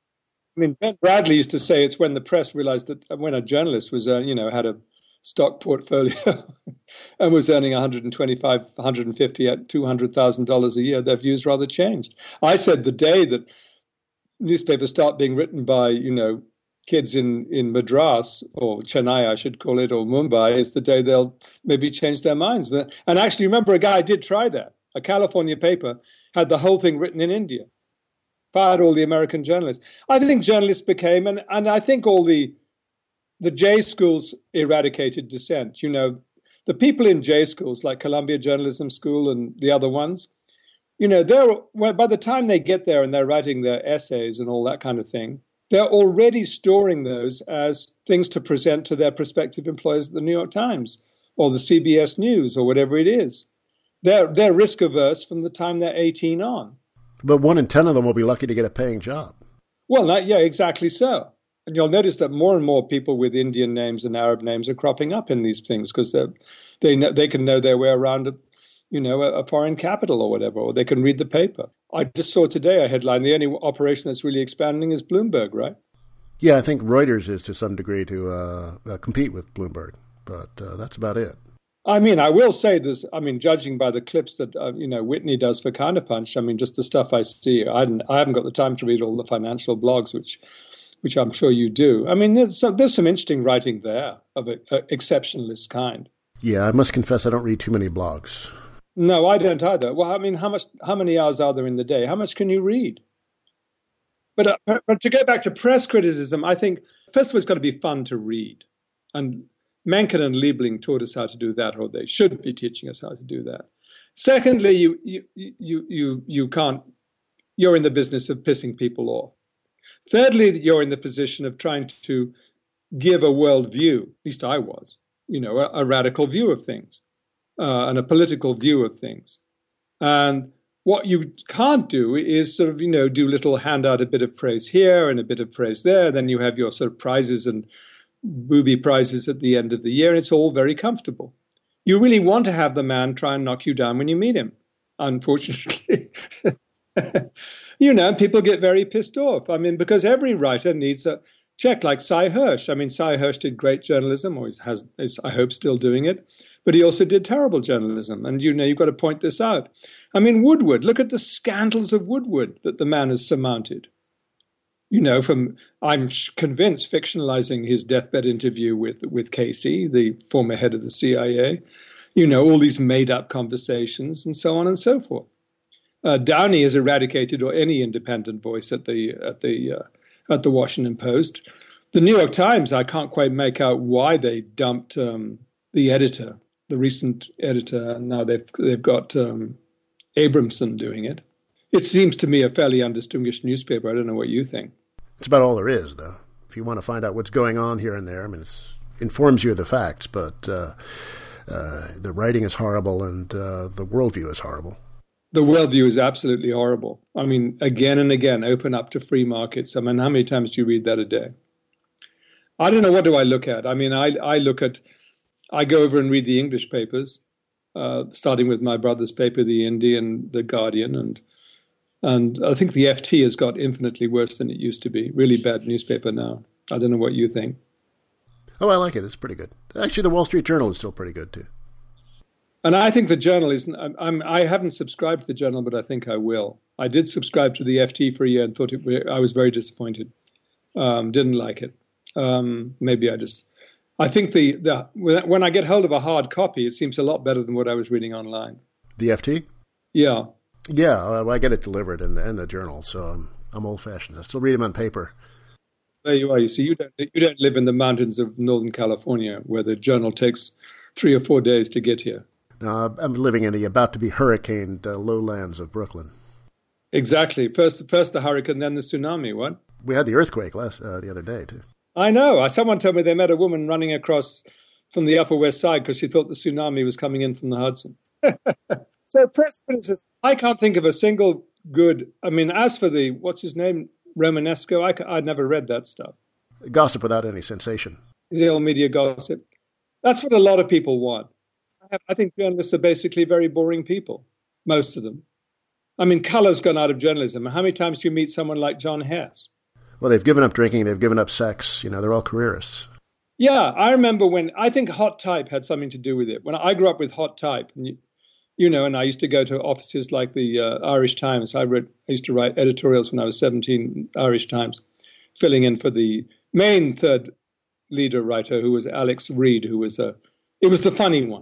I mean, Ben Bradley used to say it's when the press realized that when a journalist was, uh, you know, had a stock portfolio and was earning one hundred twenty-five, one hundred fifty, two hundred thousand dollars a year, their views rather changed. I said the day that newspapers start being written by, you know, kids in, in Madras, or Chennai, I should call it, or Mumbai, is the day they'll maybe change their minds. But, and actually, remember, a guy did try that. A California paper had the whole thing written in India, fired all the American journalists. I think journalists became, and, and I think all the the J schools eradicated dissent. You know, the people in J schools, like Columbia Journalism School and the other ones, you know, they're well, by the time they get there and they're writing their essays and all that kind of thing, they're already storing those as things to present to their prospective employers at the New York Times or the C B S News or whatever it is. They're, they're risk averse from the time they're eighteen on. But one in ten of them will be lucky to get a paying job. Well, not, yeah, exactly so. And you'll notice that more and more people with Indian names and Arab names are cropping up in these things because they know, they can know their way around, a, you know, a, a foreign capital or whatever, or they can read the paper. I just saw today a headline, the only operation that's really expanding is Bloomberg, right? Yeah, I think Reuters is to some degree to uh, uh, compete with Bloomberg, but uh, that's about it. I mean, I will say this, I mean, judging by the clips that, uh, you know, Whitney does for Counterpunch, I mean, just the stuff I see, I, hadn't, I haven't got the time to read all the financial blogs, which which I'm sure you do. I mean, there's some, there's some interesting writing there of an exceptionalist kind. Yeah, I must confess I don't read too many blogs. No, I don't either. Well, I mean, how much? How many hours are there in the day? How much can you read? But, uh, but to go back to press criticism, I think, first of all, it's got to be fun to read. And Mencken and Liebling taught us how to do that, or they should be teaching us how to do that. Secondly, you you you you you can't. You're in the business of pissing people off. Thirdly, you're in the position of trying to give a world view. At least I was, you know, a, a radical view of things, uh, and a political view of things. And what you can't do is sort of, you know, do little hand out a bit of praise here and a bit of praise there. Then you have your sort of prizes and booby prizes at the end of the year, and it's all very comfortable. You really want to have the man try and knock you down when you meet him. Unfortunately, you know, people get very pissed off. I mean, because every writer needs a check, like Cy Hirsch. I mean, Cy Hirsch did great journalism, or has, is, I hope, still doing it. But he also did terrible journalism. And, you know, you've got to point this out. I mean, Woodward, look at the scandals of Woodward that the man has surmounted. You know, from, I'm convinced, fictionalizing his deathbed interview with, with Casey, the former head of the C I A, you know, all these made-up conversations and so on and so forth. Uh, Downey has eradicated or any independent voice at the at the uh, at the Washington Post. The New York Times, I can't quite make out why they dumped um, the editor, the recent editor, and now they've they've got um, Abramson doing it. It seems to me a fairly undistinguished newspaper. I don't know what you think. It's about all there is, though. If you want to find out what's going on here and there, I mean, it informs you of the facts, but uh, uh, the writing is horrible and uh, the worldview is horrible. The worldview is absolutely horrible. I mean, again and again, open up to free markets. I mean, how many times do you read that a day? I don't know, what do I look at? I mean, I, I look at, I go over and read the English papers, uh, starting with my brother's paper, The Indie and The Guardian, and And I think the F T has got infinitely worse than it used to be. Really bad newspaper now. I don't know what you think. Oh, I like it. It's pretty good. Actually, the Wall Street Journal is still pretty good, too. And I think the Journal is, I'm, I'm, I haven't subscribed to the Journal, but I think I will. I did subscribe to the F T for a year and thought it, I was very disappointed. Um, didn't like it. Um, maybe I just, I think the, the when I get hold of a hard copy, it seems a lot better than what I was reading online. The F T? Yeah. Yeah, well, I get it delivered in the in the Journal, so I'm I'm old-fashioned. I still read them on paper. There you are. You see, you don't you don't live in the mountains of Northern California, where the Journal takes three or four days to get here. No, I'm living in the about-to-be hurricaned uh, lowlands of Brooklyn. Exactly. First, first the hurricane, then the tsunami. What? We had the earthquake last uh, the other day too. I know. Someone told me they met a woman running across from the Upper West Side because she thought the tsunami was coming in from the Hudson. So, press criticism, I can't think of a single good. I mean, as for the, what's his name, Romanesco, I, I'd never read that stuff. Gossip without any sensation. Is it all media gossip? That's what a lot of people want. I, have, I think journalists are basically very boring people, most of them. I mean, color's gone out of journalism. How many times do you meet someone like John Hess? Well, they've given up drinking, they've given up sex. You know, they're all careerists. Yeah, I remember when, I think hot type had something to do with it. When I grew up with hot type, and you, You know, and I used to go to offices like the uh, Irish Times. I read, I used to write editorials when I was seventeen, Irish Times, filling in for the main third leader writer, who was Alex Reed, who was a, it was the funny one.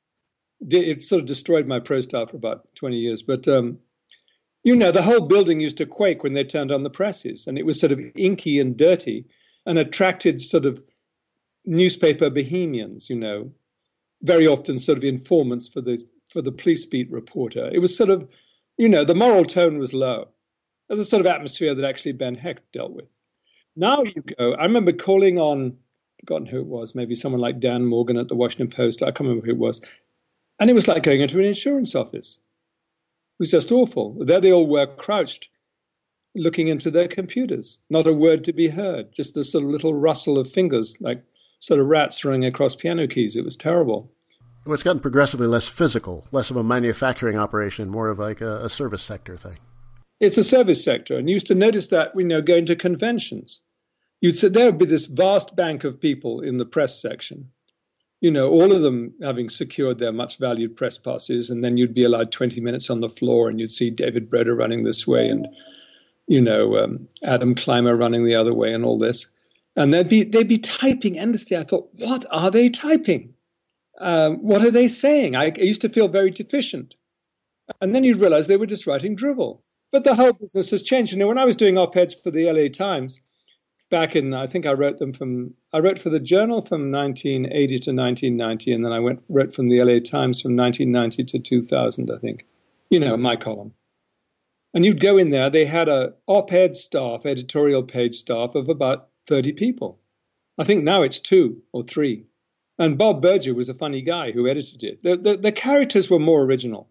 It sort of destroyed my prose style for about twenty years. But, um, you know, the whole building used to quake when they turned on the presses, and it was sort of inky and dirty and attracted sort of newspaper bohemians, you know, very often sort of informants for the for the police beat reporter. It was sort of, you know, the moral tone was low. There's a sort of atmosphere that actually Ben Hecht dealt with. Now you go, I remember calling on, forgotten who it was, maybe someone like Dan Morgan at the Washington Post, I can't remember who it was. And it was like going into an insurance office. It was just awful. There they all were crouched, looking into their computers. Not a word to be heard, just the sort of little rustle of fingers, like sort of rats running across piano keys. It was terrible. Well, it's gotten progressively less physical, less of a manufacturing operation, more of like a, a service sector thing. It's a service sector. And you used to notice that, you know, going to conventions. You'd say there would be this vast bank of people in the press section, you know, all of them having secured their much valued press passes. And then you'd be allowed twenty minutes on the floor and you'd see David Breder running this way and, you know, um, Adam Clymer running the other way and all this. And they'd be, they'd be typing endlessly. I thought, what are they typing? Um, what are they saying? I, I used to feel very deficient. And then you'd realize they were just writing drivel. But the whole business has changed. You know, when I was doing op-eds for the L A Times, back in, I think I wrote them from, I wrote for the Journal from nineteen eighty to nineteen ninety, and then I went wrote from the L A Times from nineteen ninety to two thousand, I think. You know, my column. And you'd go in there, they had a op-ed staff, editorial page staff of about thirty people. I think now it's two or three. And Bob Berger was a funny guy who edited it. The, the, the characters were more original.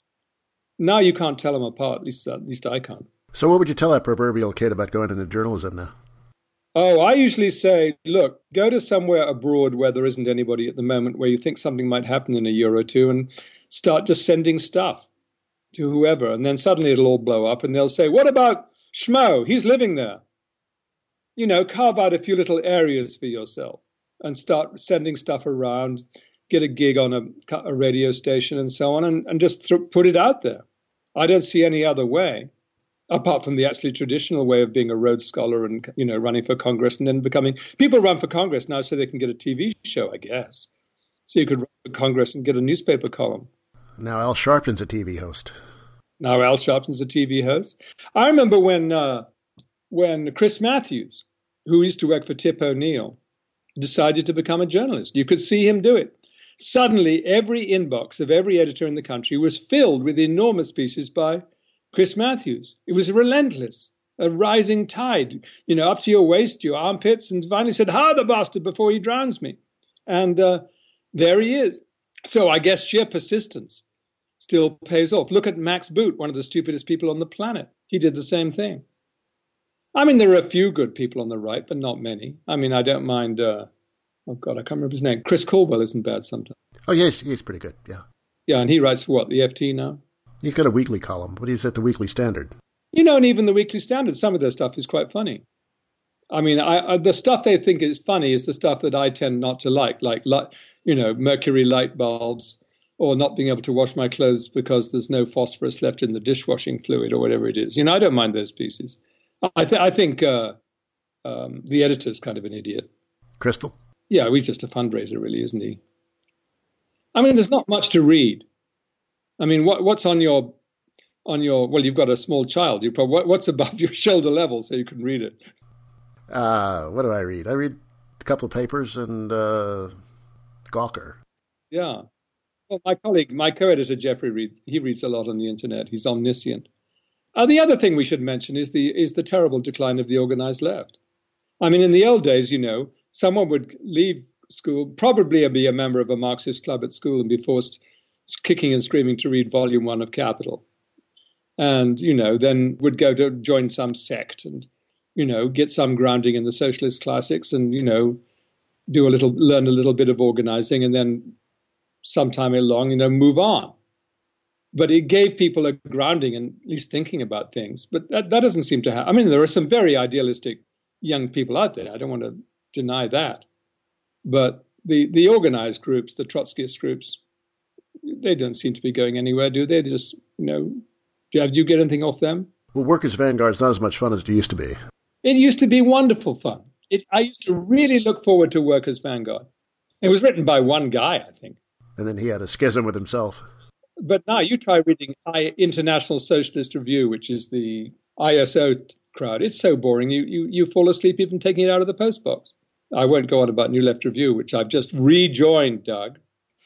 Now you can't tell them apart, at least, at least I can't. So what would you tell that proverbial kid about going into journalism now? Oh, I usually say, look, go to somewhere abroad where there isn't anybody at the moment, where you think something might happen in a year or two, and start just sending stuff to whoever. And then suddenly it'll all blow up, and they'll say, what about Schmo? He's living there. You know, carve out a few little areas for yourself and start sending stuff around, get a gig on a, a radio station and so on, and, and just th- put it out there. I don't see any other way, apart from the actually traditional way of being a Rhodes Scholar and, you know, running for Congress and then becoming... People run for Congress now so they can get a T V show, I guess. So you could run for Congress and get a newspaper column. Now Al Sharpton's a T V host. Now Al Sharpton's a T V host. I remember when uh, when Chris Matthews, who used to work for Tip O'Neill, decided to become a journalist. You could see him do it. Suddenly, every inbox of every editor in the country was filled with enormous pieces by Chris Matthews. It was relentless, a rising tide, you know, up to your waist, your armpits, and finally said, "Ha, the bastard, before he drowns me." And uh, there he is. So I guess sheer persistence still pays off. Look at Max Boot, one of the stupidest people on the planet. He did the same thing. I mean, there are a few good people on the right, but not many. I mean, I don't mind, uh, oh God, I can't remember his name. Chris Caldwell isn't bad sometimes. Oh, yes, he's pretty good, yeah. Yeah, and he writes for what, the F T now? He's got a weekly column, but he's at the Weekly Standard. You know, and even the Weekly Standard, some of their stuff is quite funny. I mean, I, I, the stuff they think is funny is the stuff that I tend not to like, like, you know, mercury light bulbs, or not being able to wash my clothes because there's no phosphorus left in the dishwashing fluid or whatever it is. You know, I don't mind those pieces. I, th- I think uh, um, the editor's kind of an idiot. Crystal? Yeah, he's just a fundraiser, really, isn't he? I mean, there's not much to read. I mean, what, what's on your, on your? Well, you've got a small child. You probably, what, what's above your shoulder level so you can read it? Uh, what do I read? I read a couple of papers and uh, Gawker. Yeah. Well, my colleague, my co-editor Jeffrey reads. He reads a lot on the internet. He's omniscient. Uh, the other thing we should mention is the is the terrible decline of the organized left. I mean, in the old days, you know, someone would leave school, probably be a member of a Marxist club at school, and be forced kicking and screaming to read volume one of Capital. And, you know, then would go to join some sect and, you know, get some grounding in the socialist classics and, you know, do a little, learn a little bit of organizing, and then sometime along, you know, move on. But it gave people a grounding and at least thinking about things. But that, that doesn't seem to have... I mean, there are some very idealistic young people out there. I don't want to deny that. But the, the organized groups, the Trotskyist groups, they don't seem to be going anywhere, do they? They just, you know... Do you, do you get anything off them? Well, Workers' Vanguard's not as much fun as it used to be. It used to be wonderful fun. It, I used to really look forward to Workers' Vanguard. It was written by one guy, I think. And then he had a schism with himself. But now you try reading I, International Socialist Review, which is the I S O crowd. It's so boring. You, you you fall asleep even taking it out of the postbox. I won't go on about New Left Review, which I've just rejoined, Doug.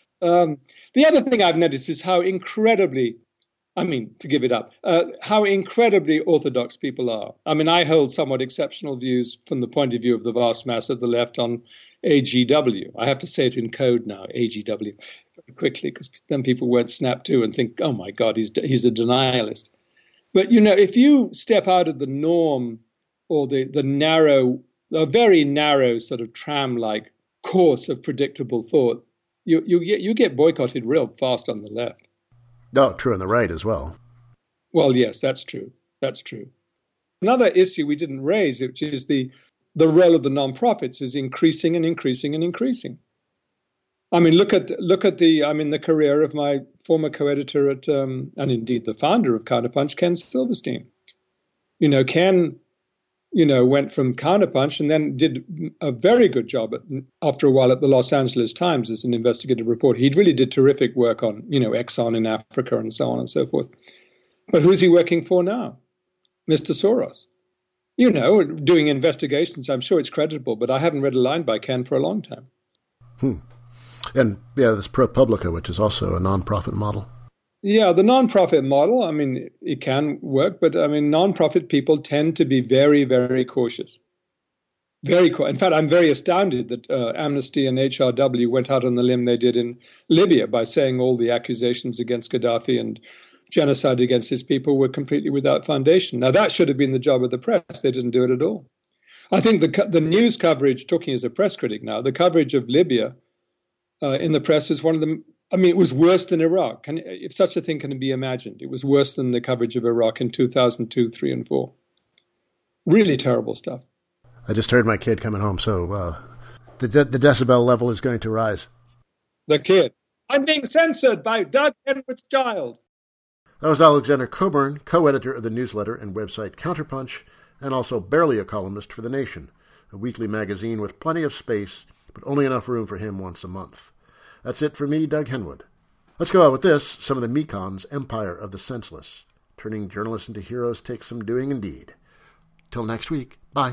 Um, the other thing I've noticed is how incredibly, I mean, to give it up, uh, how incredibly orthodox people are. I mean, I hold somewhat exceptional views from the point of view of the vast mass of the left on A G W. I have to say it in code now, A G W. Quickly, because then people won't snap to and think, oh my God, he's he's a denialist. But, you know, if you step out of the norm or the, the narrow, a very narrow sort of tram-like course of predictable thought, you, you, get, you get boycotted real fast on the left. Oh, true on the right as well. Well, yes, that's true. That's true. Another issue we didn't raise, which is the, the role of the nonprofits, is increasing and increasing and increasing. I mean, look at look at the I mean the career of my former co-editor at um, and indeed the founder of Counterpunch, Ken Silverstein. You know, Ken, you know, went from Counterpunch and then did a very good job at, after a while at the Los Angeles Times as an investigative reporter. He really did terrific work on, you know, Exxon in Africa and so on and so forth. But who's he working for now? Mister Soros. you know, doing investigations. I'm sure it's creditable, but I haven't read a line by Ken for a long time. Hmm. And, yeah, this ProPublica, which is also a nonprofit model. Yeah, the nonprofit model, I mean, it can work, but, I mean, nonprofit people tend to be very, very cautious. Very cool. In fact, I'm very astounded that uh, Amnesty and H R W went out on the limb they did in Libya by saying all the accusations against Gaddafi and genocide against his people were completely without foundation. Now, that should have been the job of the press. They didn't do it at all. I think the the news coverage, talking as a press critic now, the coverage of Libya uh, in the press is one of the, I mean, it was worse than Iraq. Can, if such a thing can be imagined, it was worse than the coverage of Iraq in two thousand two, three, and four. Really terrible stuff. I just heard my kid coming home, so uh, the de- the decibel level is going to rise. The kid. I'm being censored by Doug Henwood's child. That was Alexander Coburn, co-editor of the newsletter and website Counterpunch, and also barely a columnist for The Nation, a weekly magazine with plenty of space, but only enough room for him once a month. That's it for me, Doug Henwood. Let's go out with this, some of the Mekon's Empire of the Senseless. Turning journalists into heroes takes some doing indeed. Till next week, bye.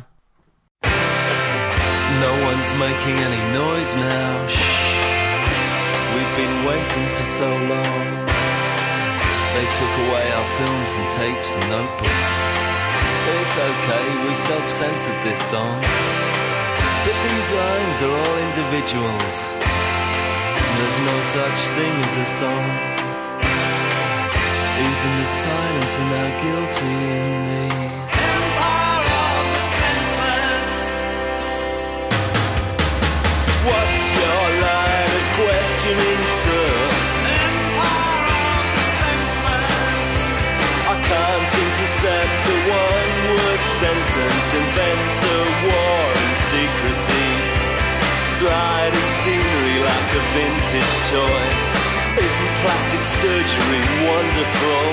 No one's making any noise now. Shh. We've been waiting for so long. They took away our films and tapes and notebooks. It's okay, we self-censored this song. But these lines are all individuals. There's no such thing as a song. Even the silent are now guilty in me. What's your line of questioning, sir? Empire of the senseless. I can't intercept a one-word sentence. Invent a war and secrecy. Sliding scenery like a vintage toy. Isn't plastic surgery wonderful?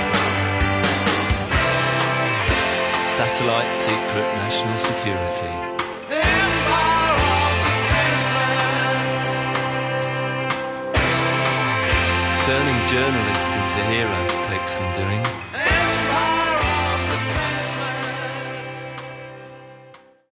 Satellite secret national security. Turning journalists into heroes takes some doing.